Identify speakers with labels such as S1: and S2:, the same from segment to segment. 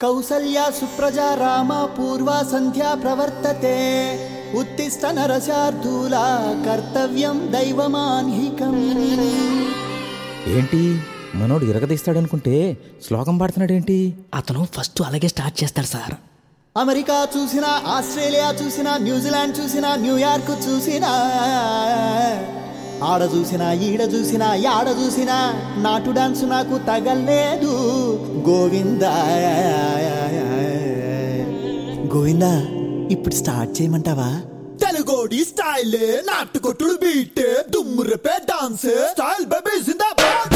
S1: కౌసల్యా సుప్రజా రామ పూర్వా సంధ్యా ప్రవర్తతే ఉత్తిష్ట నరశార్దూలా కర్తవ్యం దైవమాన్హికం.
S2: ఏంటి మనోడు ఇరగదీస్తాడనుకుంటే శ్లోకం పాడుతున్నాడేంటి?
S3: అతను ఫస్ట్ అలాగే స్టార్ట్ చేస్తాడు సార్.
S1: అమెరికా చూసినా, ఆస్ట్రేలియా చూసినా, న్యూజిలాండ్ చూసినా, న్యూయార్క్ చూసినా, ఆడ చూసినా ఈడ చూసినా యాడ చూసినా నాటు డాన్స్ నాకు తగలేదు. గోవిందా గోవిందా ఇప్పుడు స్టార్ట్ చేయమంటావా? తెలుగోడి స్టైలే నాటుకొట్టుడు బీటే దుమ్ము రేపే డాన్స్ స్టైల్ బేబీ జిందాబాద్.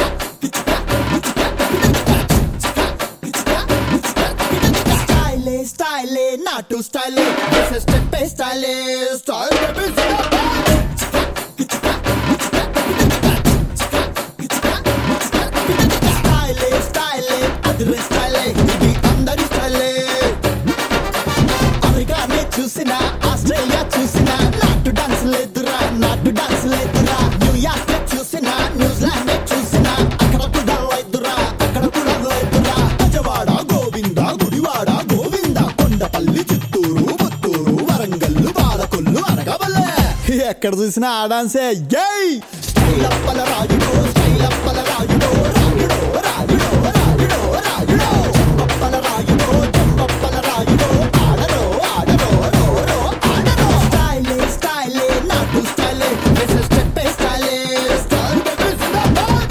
S1: స్టైలే స్టైలే నాటు స్టైలే స్టెప్ స్టైలే స్టైల్ బేబీ జిందాబాద్. చూసినా ఆస్ట్రేలియా చూసినా నాటు డాన్స్ లేదురా, నాటు డాన్స్ లేదురా. న్యూయార్క్ చూసినా, న్యూజిలాండ్ చూసినా అక్కడ కూడా లేదురా, అక్కడ కూడా లేదురా. బజవాడ గోవింద, గుడివాడ గోవింద, కొండపల్లి, చిత్తూరు, పుత్తూరు, వరంగల్లు, పాలకొల్లు, అనగవల్లే ఎక్కడ చూసినా ఆ డాన్సే. జై స్టైలప్పల రాజుడో, స్టైలప్పల రాజుడో, రాజుడో రాజుడో రాజుడో రాజుడో, చెంపప్పల రాజుడో, చెంపప్పల రాజుడో, ఆడరో ఆడరో రో ఆడరో. స్టైలే స్టైలే నాటు స్టైలే స్టెప్ స్టైలే స్టైల్ బేబీ జిందాబాద్.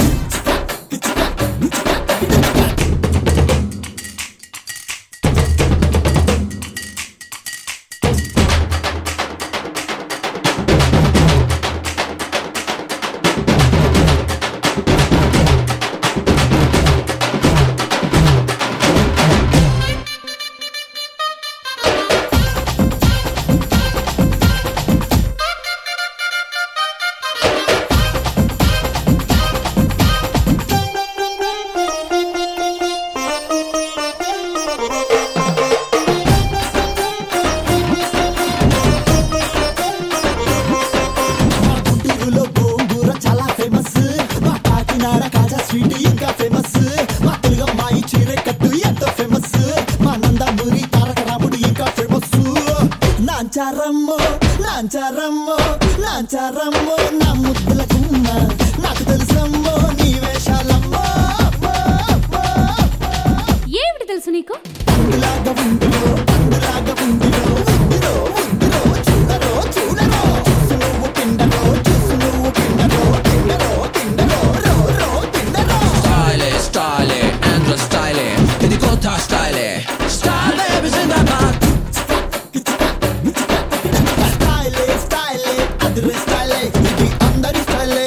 S1: ఇంకా ఫేమస్ మా తెలుగమ్మాయి చీర కట్టు ఎంతో ఫేమస్. మా నందమూరి తారక రాముడు ఇంకా ఫేమస్. నాంచారమ్మో నాంచారమ్మో నాంచారమ్మో నా ముద్దుల గుమ్మ, నాకు తెలుసమ్మో నీ వేషాలమ్మో.
S4: ఏమిటి తెలుసు నీకు?
S1: అందులాగా ఉందిరో, అందులాగా ఉందిరో, ఉందిరో ఉందిరో, చూడరో చూడరో, చూసు నువ్వు పిండరో, చూసు నువ్వు పిండరో, పిండరో పిండరో రో రో పిండరో.
S5: Style, Andrew style, ఇది కొత్త style, style baby జిందాబాద్.
S1: స్టైలే స్టైలే అదిరే స్టైలే ఇది అందరి స్టైలే.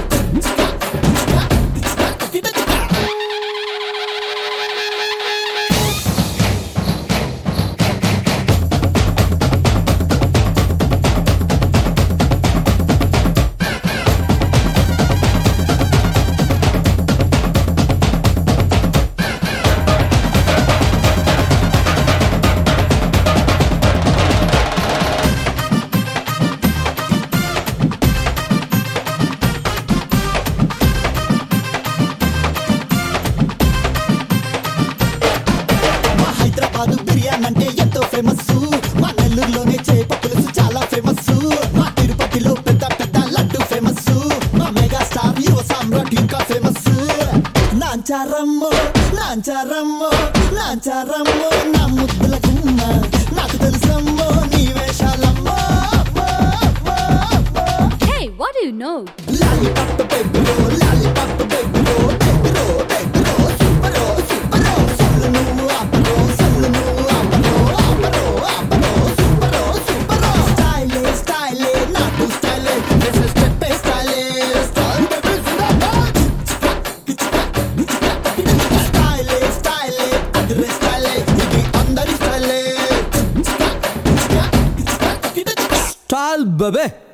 S1: హైదరాబాద్ బిర్యానీ అంటే ఎంతో ఫేమస్. మా నెల్లూరులోనే చేప పులుసు చాలా ఫేమస్. మా తిరుపతిలో పెద్ద పెద్ద లడ్డు ఫేమస్. మా మెగా స్టార్ యువ సామ్రాట్ ఇంకా ఫేమస్. నాంచారమ్మో నాంచారమ్మో నాంచారమ్మో నా ముద్దుల గుమ్మ, నాకు తెలుసమ్మో నీ వేషాలమ్మో.
S4: Hey, what do you know?
S1: Lollipop బేబీరో, లాలిపాప్ బేబీరో, బేబీరో బేబీరో, సూపరో సూపరో, సల్లు నువ్వు ఆపరో, సల్లు నువ్వు ఆపరో, ఆపరో ఆపరో, సూపరో సూపరో. స్టైలే స్టైలే నాటు స్టైలే స్టెప్ స్టైలే స్టైల్ బేబీ జిందాబాద్. స్టైలే స్టైలే అదిరే స్టైలే ఇది అందరి స్టైలే.
S2: Style baby.